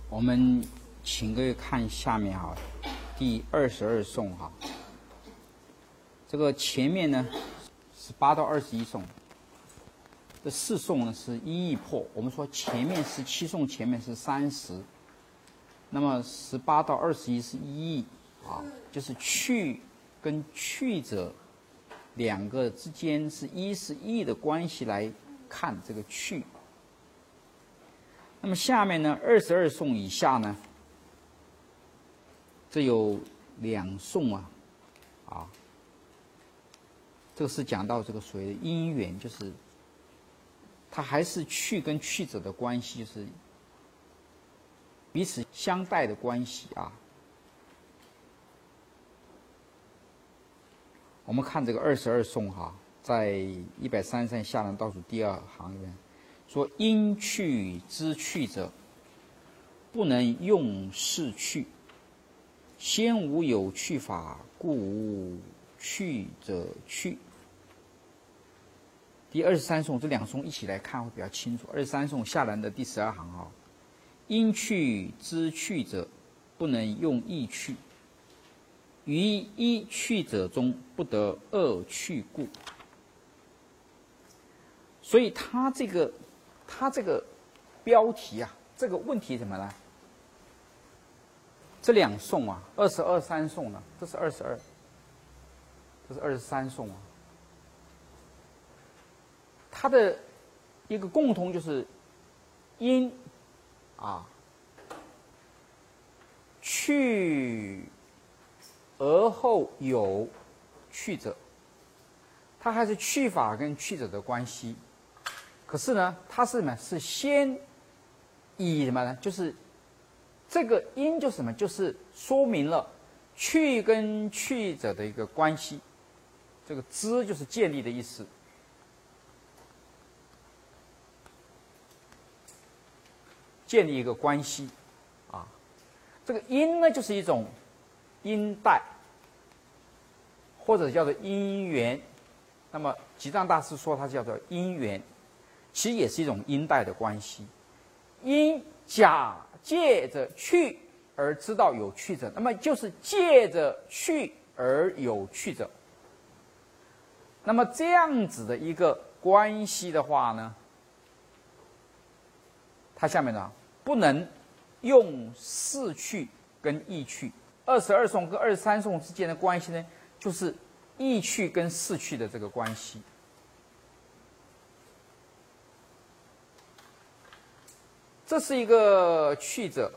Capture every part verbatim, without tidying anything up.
我们请各位看下面哈，第二十二颂哈。这个前面呢，十八到二十一颂，这四颂呢是一义破。我们说前面十七颂前面是三十，那么十八到二十一是一义啊，就是去跟去者两个之间是一是义的关系来看这个去。那么下面呢，二十二颂以下呢，这有两颂啊，啊，这个是讲到这个所谓的因缘，就是它还是去跟去者的关系，就是彼此相待的关系啊。我们看这个二十二颂哈，在一百三十三下呢倒数第二行里面说：因去之去者，不能用事去。先无有去法，故无去者去。第二十三颂这两颂一起来看会比较清楚。二十三颂下栏的第十二行啊，因去之去者，不能用意去。于一去者中，不得二去故。所以他这个，他这个标题啊，这个问题怎么呢？这两颂啊，二十二、三颂呢，这是二十二，这是二十三颂啊。它的一个共同就是因啊去而后有去者，它还是去法跟去者的关系。可是呢，它是什么？是先以什么呢？就是这个因就是什么？就是说明了去跟去者的一个关系。这个知就是建立的意思。建立一个关系，啊，这个因呢就是一种因带，或者叫做因缘。那么吉藏大师说它叫做因缘，其实也是一种因带的关系。因假借着去而知道有去者，那么就是借着去而有去者。那么这样子的一个关系的话呢，它下面呢不能用事去跟意去。二十二颂跟二十三颂之间的关系呢，就是意去跟事去的这个关系。这是一个去者，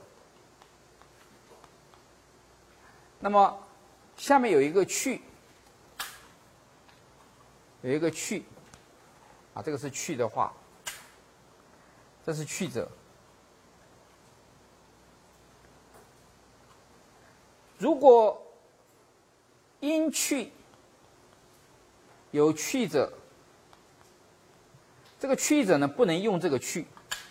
那么下面有一个去，有一个去，啊，这个是去的话，这是去者。如果因去有去者，这个去者呢不能用这个去。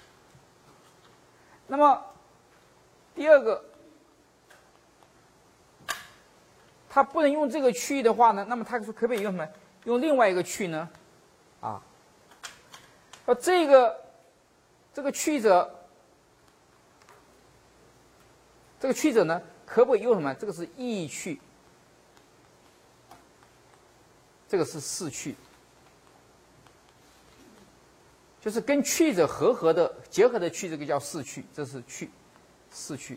那么第二个，它不能用这个去的话呢，那么它可不可以用什么？用另外一个去呢？啊，而这个这个去者，这个去者呢？可不可以用什么？这个是意去，这个是事去，就是跟去者合合的、结合的去，这个叫事去，这是去，事去。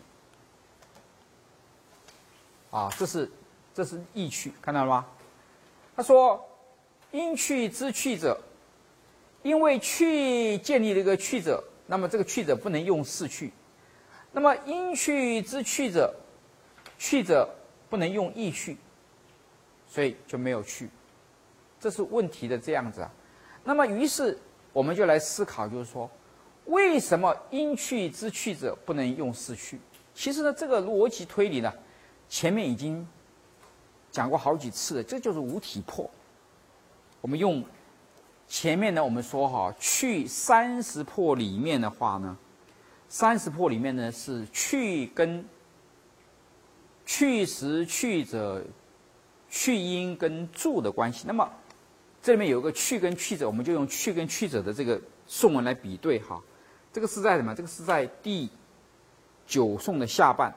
啊，这是这是意去，看到了吗？他说：因去之去者，因为去建立了一个去者，那么这个去者不能用事去。那么因去之去者，去者不能用意去，所以就没有去，这是问题的这样子啊。那么于是我们就来思考，就是说，为什么因去之去者不能用事去？其实呢，这个逻辑推理呢，前面已经讲过好几次了，这就是无体破。我们用前面呢，我们说哈，去三十破里面的话呢，三十破里面呢是去跟去时去者、去因跟住的关系。那么这里面有一个去跟去者，我们就用去跟去者的这个颂文来比对哈。这个是在什么？这个是在第九颂的下半，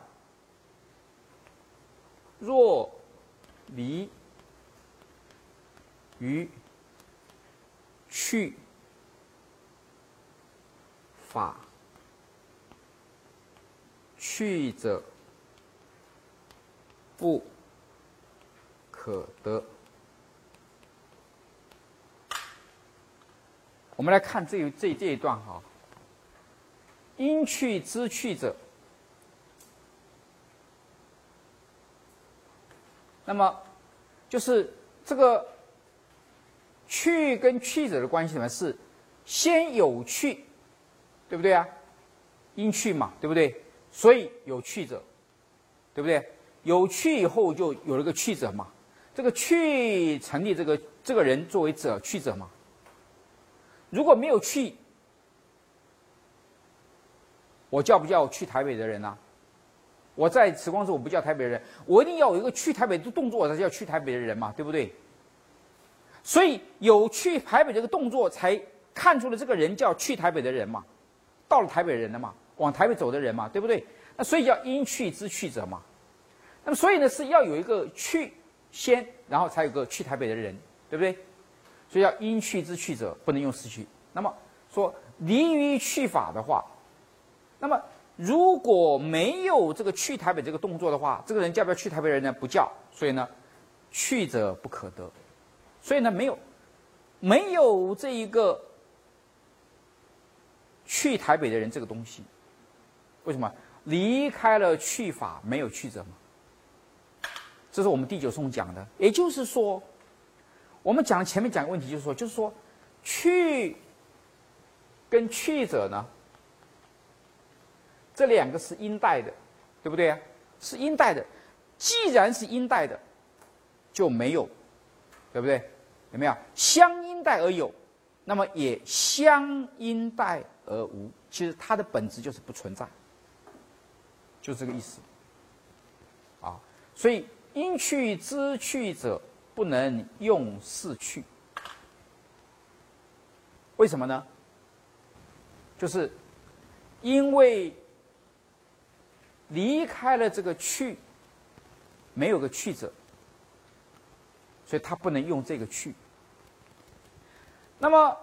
若离于去法，去者不可得。我们来看这一这这一段哈，因去之去者，那么就是这个去跟去者的关系呢是先有去，对不对啊？因去嘛，对不对？所以有去者，对不对？有去以后就有了个去者嘛，这个去成立这个这个人作为者去者嘛。如果没有去，我叫不叫去台北的人啊？我在时光中我不叫台北人，我一定要有一个去台北的动作，我才叫去台北的人嘛，对不对？所以有去台北这个动作，才看出了这个人叫去台北的人嘛，到了台北人了嘛，往台北走的人嘛，对不对？那所以叫因去之去者嘛。那么所以呢是要有一个去先，然后才有个去台北的人，对不对？所以要因去之去者，不能用失去。那么说离于去法的话，那么如果没有这个去台北这个动作的话，这个人叫不叫去台北人呢？不叫。所以呢，去者不可得。所以呢，没有没有这一个去台北的人这个东西。为什么？离开了去法，没有去者嘛。这是我们第九颂讲的。也就是说，我们讲前面讲的问题就是说，就是说，去跟去者呢，这两个是因带的，对不对啊？是因带的。既然是因带的，就没有，对不对？有没有相因带而有？那么也相因带而无。其实它的本质就是不存在，就这个意思。啊，所以因去之去者，不能用事去。为什么呢？就是因为离开了这个去，没有个去者，所以他不能用这个去。那么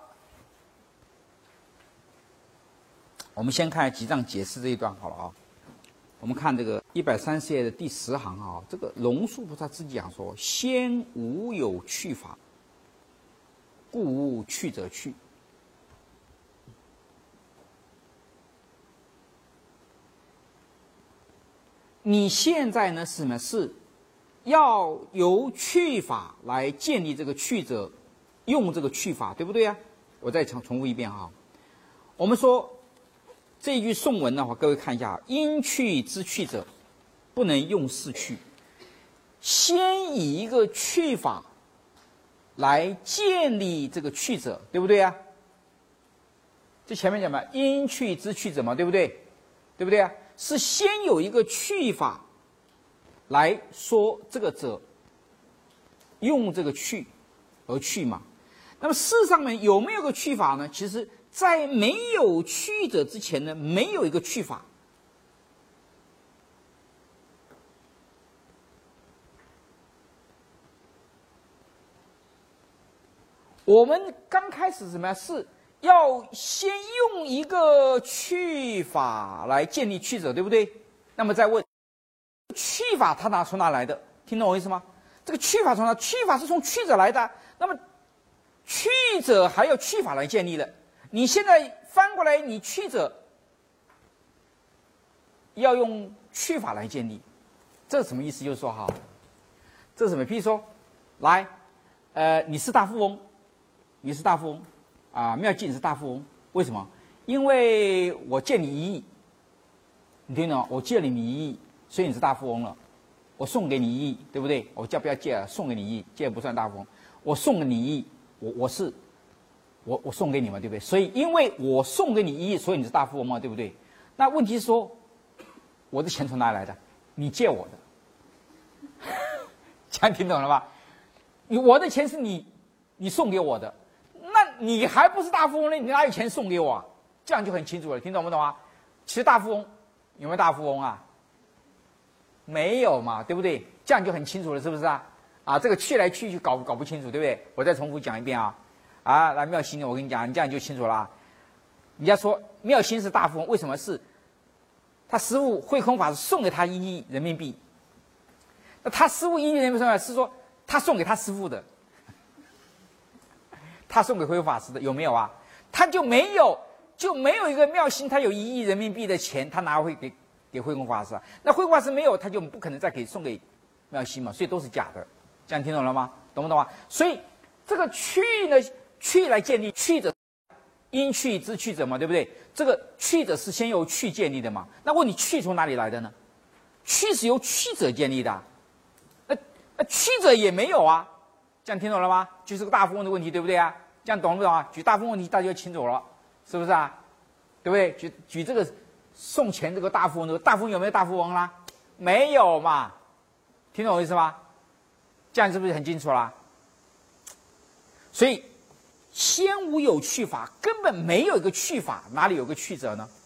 我们先看集藏解释这一段好了啊。我们看这个一百三十页的第十行啊，这个龙树菩萨自己讲说：先无有去法，故无去者去。你现在呢是什么？是要由去法来建立这个去者，用这个去法，对不对啊？我再重重复一遍哈。我们说这一句颂文的话，各位看一下：因去之去者，不能用事去。先以一个去法来建立这个去者，对不对啊？这前面讲嘛，因去之去者嘛，对不对？对不对啊？是先有一个去法来说这个者，用这个去而去嘛。那么事实上面有没有个去法呢？其实在没有去者之前呢，没有一个去法。我们刚开始什么呀？是要先用一个去法来建立去者，对不对？那么再问，去法它哪从哪来的？听懂我意思吗？这个去法从哪？去法是从去者来的。那么去者还要去法来建立的。你现在翻过来，你去者要用去法来建立，这是什么意思？就是说哈，这是什么？譬如说，来，呃，你是大富翁，你是大富翁。啊，妙计你是大富翁，为什么？因为我借你一亿，你听懂吗？我借了你一亿，所以你是大富翁了。我送给你一亿，对不对？我叫不要借了，送给你一亿，借不算大富翁。我送给你一亿，我我是，我我送给你嘛，对不对？所以因为我送给你一亿，所以你是大富翁嘛，对不对？那问题是说，我的钱从哪里来的？你借我的，这样听懂了吧？你我的钱是你你送给我的。那你还不是大富翁呢？你哪有钱送给我啊？这样就很清楚了，听懂不懂啊？其实大富翁有没有大富翁啊？没有嘛，对不对？这样就很清楚了，是不是啊？啊，这个去来去去搞搞不清楚，对不对？我再重复讲一遍啊！啊，来妙心，我跟你讲，你这样就清楚了啊。人家说妙心是大富翁，为什么是？他师父慧空法师送给他一亿人民币，那他师父一亿人民币是说他送给他师父的，他送给慧空法师的有没有啊？他就没有就没有一个妙心，他有一亿人民币的钱，他拿回给给慧空法师啊？那慧空法师没有，他就不可能再给送给妙心嘛，所以都是假的。这样听懂了吗？懂不懂啊？所以这个去呢，去来建立去者。因去之去者嘛，对不对？这个去者是先由去建立的嘛？那问你去从哪里来的呢？去是由去者建立的，那那去者也没有啊，这样听懂了吗？就是个大富翁的问题，对不对啊？这样懂不懂啊？举大富翁问题大家就清楚了，是不是啊？对不对？举举这个送钱这个大富翁，这个大富翁有没有大富翁啦？没有嘛，听懂我意思吗？这样是不是很清楚啦？所以。先无有去法，根本没有一个去法，哪里有个去者呢？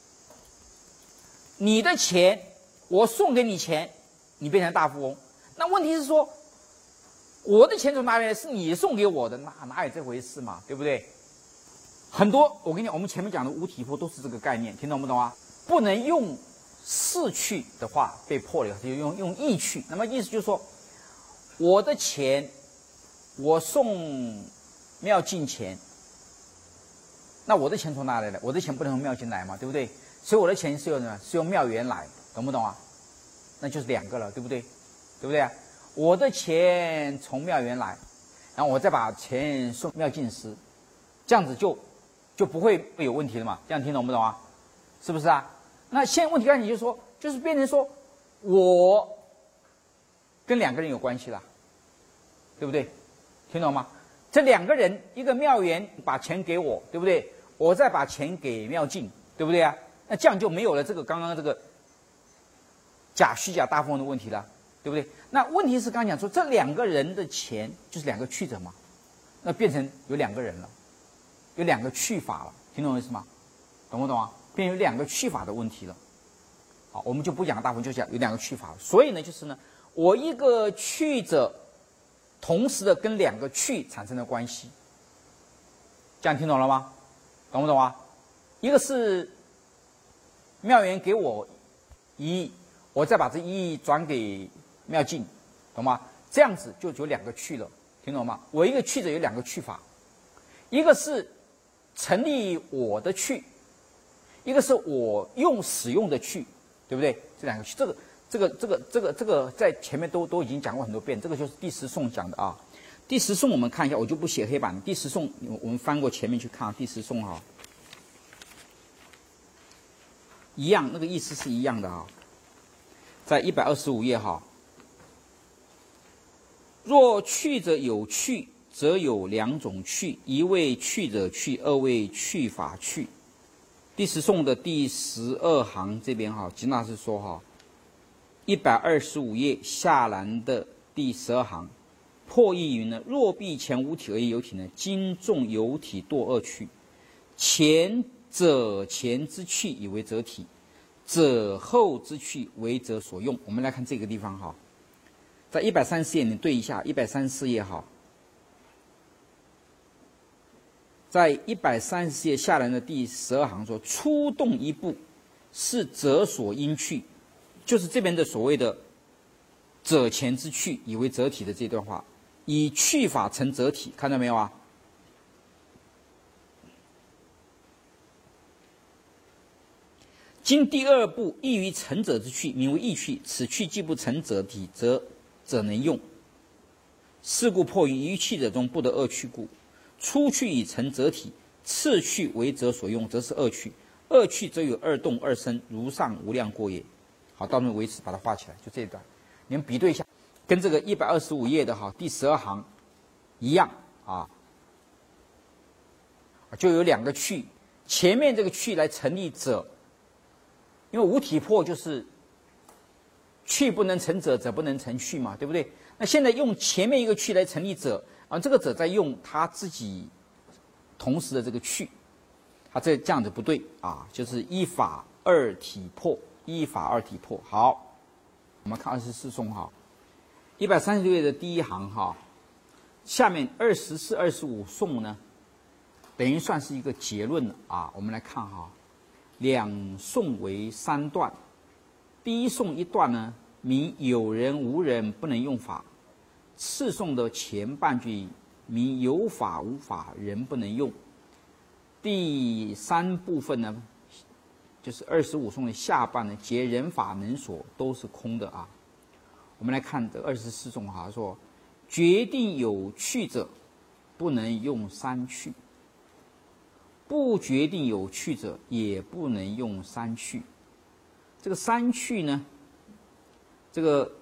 你的钱，我送给你钱，你变成大富翁。那问题是说，我的钱从哪里来？是你送给我的，那哪有这回事嘛？对不对？很多，我跟你讲，我们前面讲的五体破都是这个概念，听懂不懂啊？不能用事去的话被破了，就用用意去。那么意思就是说，我的钱，我送。妙境钱，那我的钱从哪里来？我的钱不能从妙境来嘛，对不对？所以我的钱是由什么？是由妙缘来，懂不懂啊？那就是两个了，对不对？对不对啊？我的钱从妙缘来，然后我再把钱送妙境师，这样子就就不会有问题了嘛？这样听懂不懂啊？是不是啊？那现在问题看你就说，就是变成说我跟两个人有关系了，对不对？听懂吗？这两个人，一个妙缘把钱给我，对不对？我再把钱给妙境，对不对啊？那这样就没有了这个刚刚这个假虚假大富翁的问题了，对不对？那问题是刚刚讲说这两个人的钱就是两个去者嘛，那变成有两个人了，有两个去法了，听懂我意思吗？懂不懂啊？变成有两个去法的问题了。好，我们就不讲大富翁，就讲有两个去法了。所以呢，就是呢，我一个去者。同时的跟两个去产生的关系，这样听懂了吗？懂不懂啊？一个是妙缘给我一亿，我再把这一亿转给妙境，懂吗？这样子就有两个去了，听懂吗？我一个去者有两个去法，一个是成立我的去，一个是我用使用的去，对不对？这两个去，这个。这个这个这个这个在前面都都已经讲过很多遍，这个就是第十颂讲的啊。第十颂我们看一下，我就不写黑板。第十颂我们翻过前面去看，第十颂哈，一样，那个意思是一样的啊。在一百二十五页哈，若去者有去，则有两种去，一为去者去，二为去法去。第十颂的第十二行这边哈，吉纳是说哈。一百二十五页下栏的第十二行，破译云呢？若必前无体而有体呢？今众有体堕恶趣，前者前之去以为则体，者后之去为则所用。我们来看这个地方哈，在一百三十四页你对一下，一百三十四页哈，在一百三十四页下栏的第十二行说：出动一步，是者所应去。就是这边的所谓的者前之去以为则体的这段话，以去法成则体，看到没有啊？今第二步异于成者之去，名为异去。此去既不成者体，则者能用。是故破于一去者中不得二去故。初去以成则体，次去为者所用，则是二去。二去则有二动二生，如上无量过也。好，到那为止，把它画起来，就这一段，你们比对一下，跟这个一百二十五页的哈第十二行一样啊，就有两个去，前面这个去来成立者，因为无体破就是去不能成者，者不能成去嘛，对不对？那现在用前面一个去来成立者，啊，这个者在用他自己同时的这个去，他这这样子不对啊，就是一法二体破。 一法二体破。好，我们看二十四颂哈，一百三十六页的第一行哈，下面二十四、二十五颂呢，等于算是一个结论了啊。我们来看哈，两颂为三段，第一颂一段呢，名有人无人不能用法；次颂的前半句名有法无法人不能用。第三部分呢，就是二十五颂的下半呢，皆人法能所都是空的啊。我们来看这二十四颂哈，说决定有趣者，不能用三去；不决定有趣者，也不能用三去。这个三去呢，这个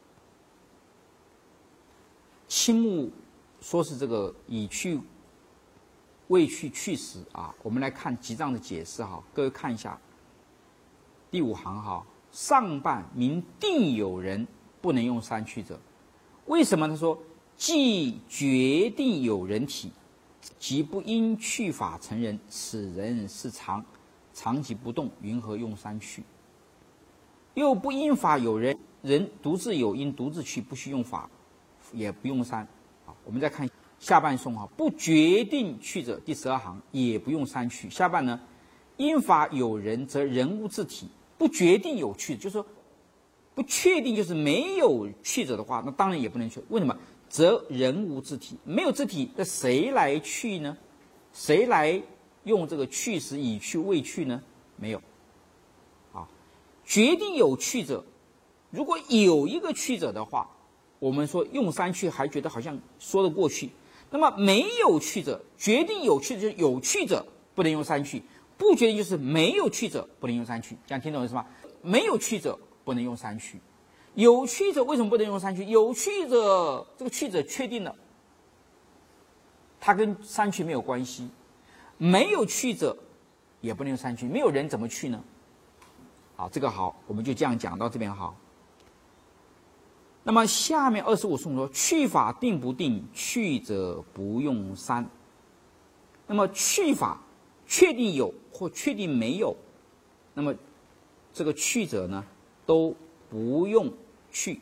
青木说是这个以去。未去去时啊，我们来看集藏的解释哈，各位看一下第五行哈，上半明定有人不能用三去者，为什么？他说既决定有人体，即不因去法成人，此人是常，常即不动，云何用三去？又不因法有人，人独自有因独自去，不需用法，也不用三。好，我们再看下半颂哈，不决定去者，第十二行也不用三去。下半呢，因法有人，则人无自体；不决定有去，就是说不确定，就是没有去者的话，那当然也不能去。为什么？则人无自体，没有自体，那谁来去呢？谁来用这个去时以去未去呢？没有。啊，决定有去者，如果有一个去者的话，我们说用三去还觉得好像说得过去。那么没有去者，决定有去者就是有去者不能用三去，不决定就是没有去者不能用三去，这样听懂意思吗？没有去者不能用三去，有去者为什么不能用三去？有去者这个去者确定了，它跟三去没有关系；没有去者也不能用三去，没有人怎么去呢？好，这个好，我们就这样讲到这边好。那么下面二十五颂说去法定不定，去者不用三。那么去法确定有或确定没有，那么这个去者呢都不用去。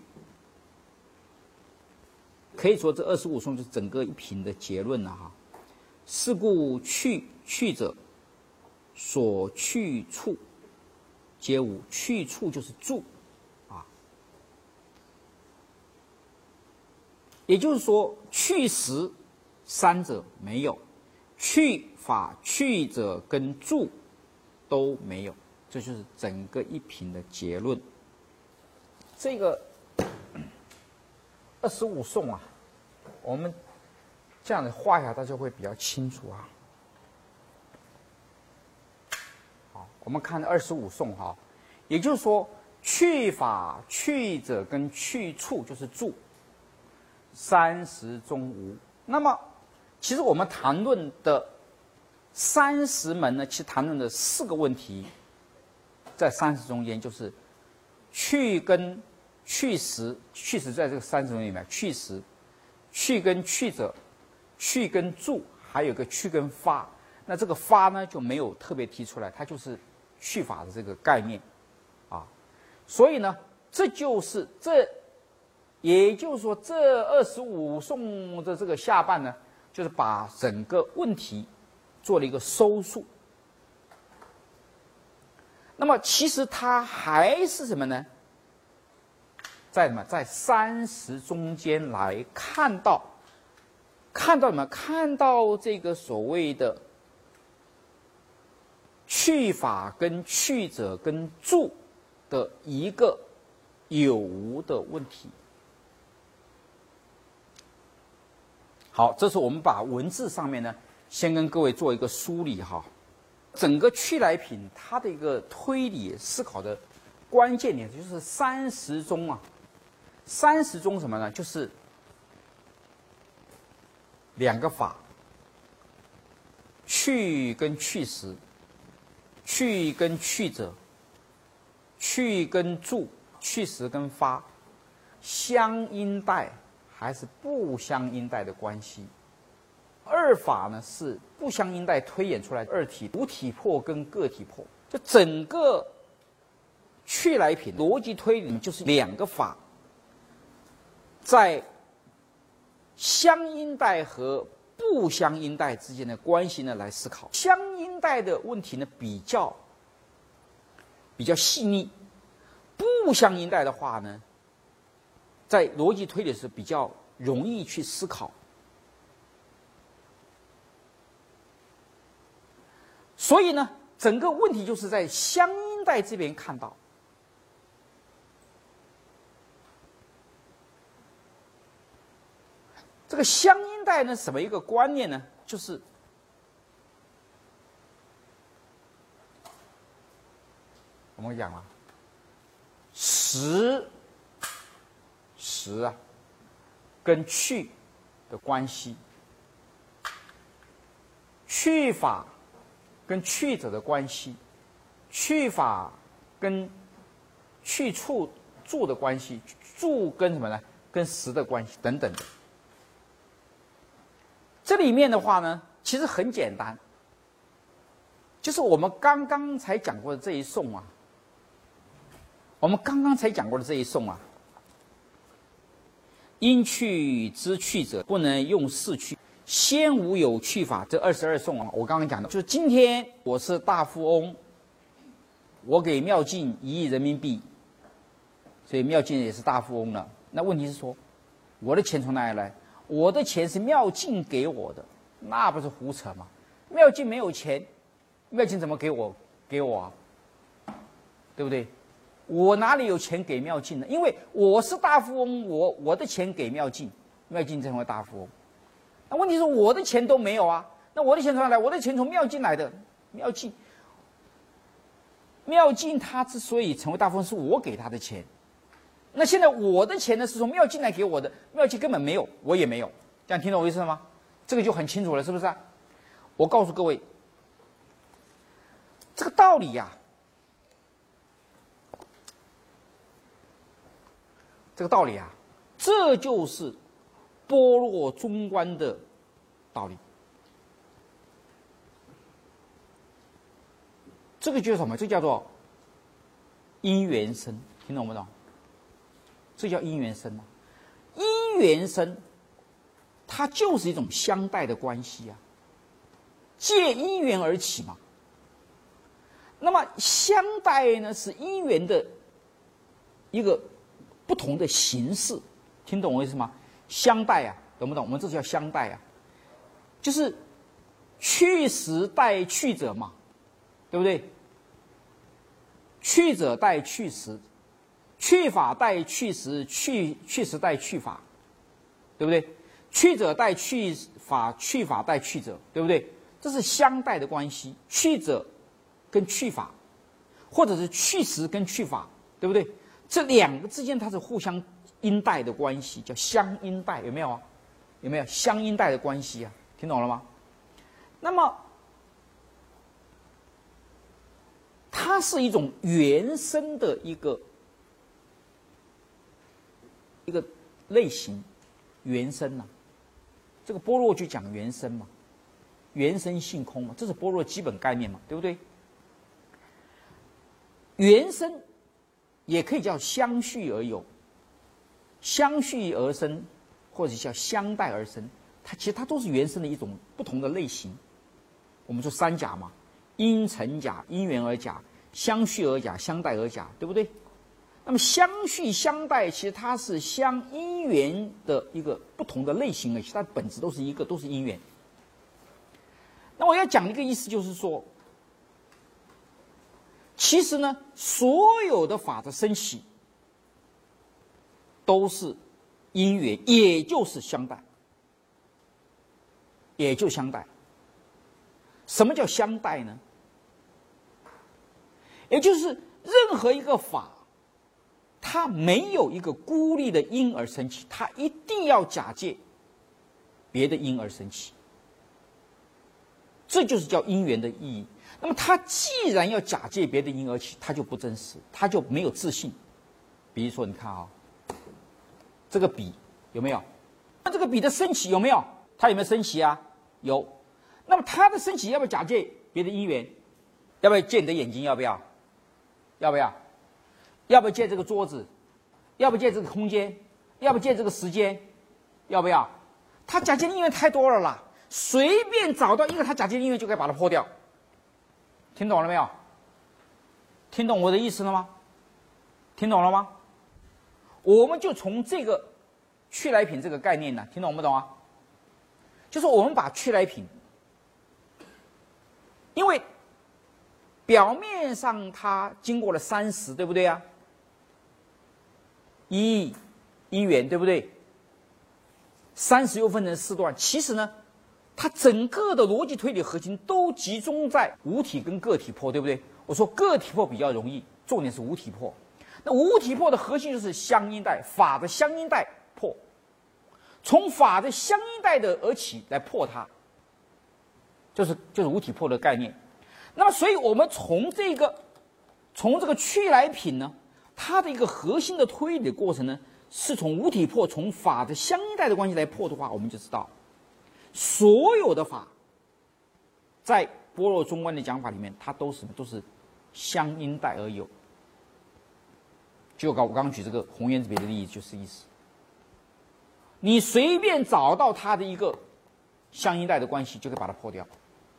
可以说这二十五颂就是整个一品的结论了哈。是故去去者所去处皆无，去处就是住。也就是说，去时三者没有，去法去者跟住都没有，这就是整个一品的结论。这个二十五颂啊，我们这样的画一下，大家会比较清楚啊。好，我们看二十五颂哈，也就是说，去法去者跟去处就是住。三十中无。那么，其实我们谈论的三十门呢，其实谈论的四个问题，在三十中间就是去跟去时，去时在这个三十中里面，去时、去跟去者、去跟住，还有个去跟发。那这个发呢就没有特别提出来，它就是去法的这个概念啊。所以呢，这就是这。也就是说，这二十五颂的这个下半呢，就是把整个问题做了一个收束。那么，其实它还是什么呢？在什么？在三十中间来看到，看到什么？看到这个所谓的去法跟去者跟住的一个有无的问题。好，这是我们把文字上面呢，先跟各位做一个梳理哈。整个去来品它的一个推理思考的关键点就是三十中啊，三十中什么呢？就是两个法，去跟去时，去跟去者，去跟住，去时跟发，相应带还是不相应带的关系。二法呢是不相应带推演出来的二体，无体破跟个体破。就整个去来品，逻辑推理就是两个法在相因带和不相因带之间的关系呢来思考。相因带的问题呢比较比较细腻，不相因带的话呢，在逻辑推理时比较容易去思考。所以呢，整个问题就是在相因带这边看到。这个相因带呢，什么一个观念呢？就是我们讲了，实实啊，跟去的关系，去法跟去者的关系，去法跟去处住的关系，住跟什么呢？跟实的关系等等的。这里面的话呢，其实很简单，就是我们刚刚才讲过的这一颂啊，我们刚刚才讲过的这一颂啊，因去之去者，不能用事去，先无有去法。这二十二颂啊，我刚刚讲的，就是今天我是大富翁，我给妙境一亿人民币，所以妙境也是大富翁了。那问题是说，我的钱从哪里来？我的钱是妙境给我的，那不是胡扯吗？妙境没有钱，妙境怎么给我给我啊？对不对？我哪里有钱给妙境呢？因为我是大富翁，我我的钱给妙境，妙境成为大富翁。那问题是我的钱都没有啊，那我的钱从哪来？我的钱从妙境来的，妙境，妙境他之所以成为大富翁，是我给他的钱。那现在我的钱呢是从妙境来给我的，妙境根本没有，我也没有，这样听懂我意思了吗？这个就很清楚了，是不是啊？我告诉各位，这个道理呀、啊，这个道理啊，这就是般若中观的道理。这个就是什么？这叫做因缘生，听懂不懂？这叫因缘生啊，因缘生，它就是一种相待的关系啊，借因缘而起嘛。那么相待呢，是因缘的一个不同的形式，听懂我意思吗？相待啊，懂不懂？我们这叫相待啊，就是去实待去者嘛，对不对？去者待去实。去法待去实，去去实待去法，对不对？去者待去法，去法待去者，对不对？这是相待的关系，去者跟去法，或者是去实跟去法，对不对？这两个之间它是互相因带的关系，叫相因带，有没有啊？有没有相因带的关系啊？听懂了吗？那么它是一种原生的一个。一个类型，原生呐、啊，这个般若就讲原生嘛，原生性空嘛，这是般若基本概念嘛，对不对？原生也可以叫相续而有，相续而生，或者叫相待而生，它其实它都是原生的一种不同的类型。我们说三假嘛，因成假，因缘而假，相续而假，相待而假，对不对？那么相续相待，其实它是相因缘的一个不同的类型而已，它本质都是一个，都是因缘。那我要讲的一个意思就是说，其实呢，所有的法的升起都是因缘，也就是相待，也就相待。什么叫相待呢？也就是任何一个法，它没有一个孤立的因而生起，它一定要假借别的因而生起，这就是叫因缘的意义。那么它既然要假借别的因而起，它就不真实，它就没有自信。比如说你看啊、哦，这个笔有没有？那这个笔的升起有没有？它有没有升起啊？有。那么它的升起要不要假借别的因缘？要不要借你的眼睛？要不要？要不要？ 要不要借这个桌子？要不要借这个空间？要不要借这个时间？要不要？他假借因缘太多了啦，随便找到一个他假借因缘就可以把它破掉。听懂了没有？听懂我的意思了吗？听懂了吗？我们就从这个去来品这个概念呢，听懂不懂啊？就是我们把去来品，因为表面上它经过了三十，对不对啊？一因缘，对不对？三十又分成四段，其实呢，它整个的逻辑推理核心都集中在无体跟个体破，对不对？我说个体破比较容易，重点是无体破。那无体破的核心就是相应带，法的相应带破，从法的相应带的而起来破它，就是就是无体破的概念。那么，所以我们从这个从这个去来品呢，它的一个核心的推理的过程呢，是从无体破，从法的相应带的关系来破的话，我们就知道，所有的法在般若中观的讲法里面，它都是都是相应带而有。就我刚刚举这个红原子笔的例子就是意思，你随便找到它的一个相应带的关系，就可以把它破掉。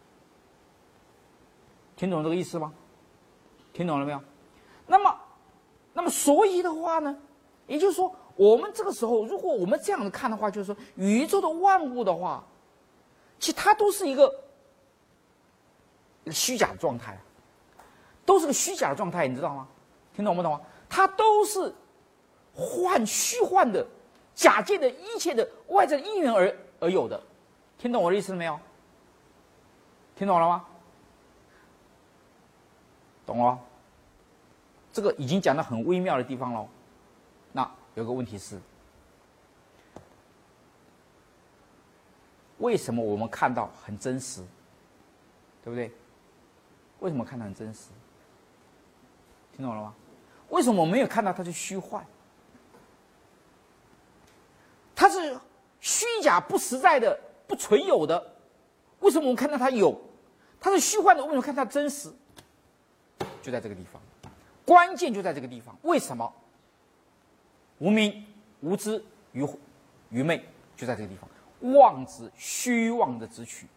听懂这个意思吗？听懂了没有？那么，那么所以的话呢，也就是说，我们这个时候，如果我们这样子看的话，就是说，宇宙的万物的话，其实它都是一个虚假的状态，都是个虚假的状态，你知道吗？听懂不懂啊？它都是幻虚幻的、假借的一切的外在的因缘而而有的，听懂我的意思了没有？听懂了吗？懂了吗？这个已经讲到很微妙的地方了。那有个问题是，为什么我们看到很真实，对不对？为什么看到很真实？听懂了吗？为什么我没有看到它是虚幻？它是虚假、不实在的、不存有的。为什么我们看到它有？它是虚幻的，为什么看它真实？就在这个地方，关键就在这个地方。为什么？无明、无知、愚愚昧，就在这个地方。妄之，虚妄的之取，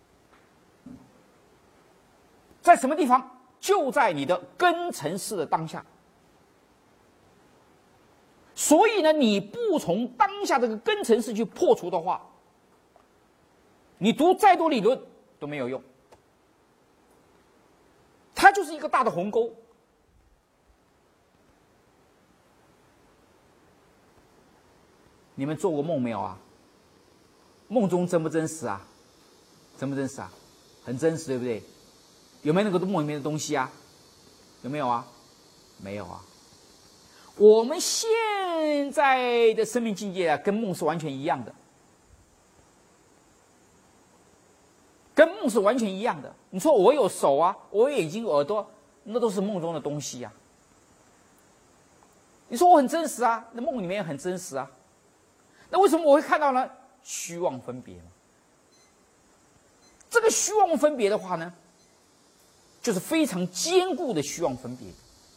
在什么地方？就在你的根尘世的当下。所以呢，你不从当下这个根尘世去破除的话，你读再多理论都没有用。它就是一个大的鸿沟。你们做过梦没有啊？梦中真不真实啊？真不真实啊？很真实，对不对？有没有那个梦里面的东西啊？有没有啊？没有啊。我们现在的生命境界啊，跟梦是完全一样的，跟梦是完全一样的。你说我有手啊，我有眼睛、耳朵，那都是梦中的东西呀、啊。你说我很真实啊，那梦里面也很真实啊。那为什么我会看到呢？虚妄分别嘛。这个虚妄分别的话呢，就是非常坚固的虚妄分别。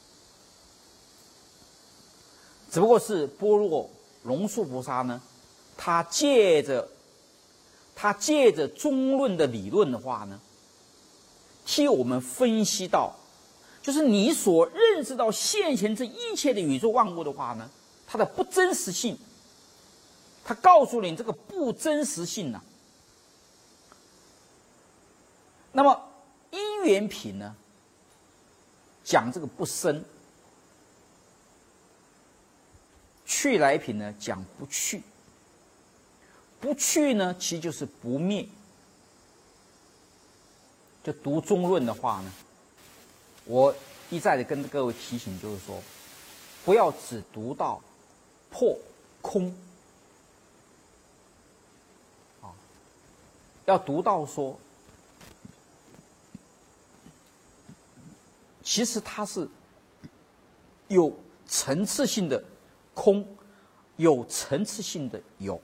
只不过是般若龙树菩萨呢，他借着他借着中论的理论的话呢，替我们分析到，就是你所认识到现前这一切的宇宙万物的话呢，它的不真实性，他告诉你这个不真实性呢、啊。那么因缘品呢，讲这个不生。去来品呢讲不去，不去呢其实就是不灭。就读中论的话呢，我一再的跟各位提醒，就是说，不要只读到破空，啊，要读到说，其实它是有层次性的。空有层次性的有，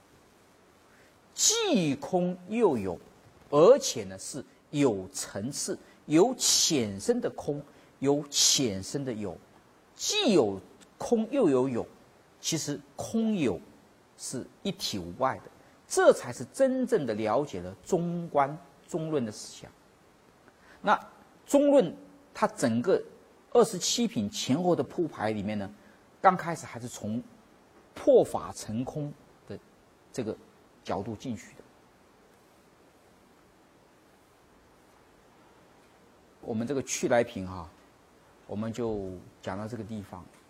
既空又有，而且呢是有层次、有浅深的空，有浅深的有， 既有空又有有，其实空有是一体无外的，这才是真正的了解了中观中论的思想。那中论它整个二十七品前后的铺排里面呢，刚开始还是从破法成空的这个角度进去的。我们这个去来品哈、啊，我们就讲到这个地方。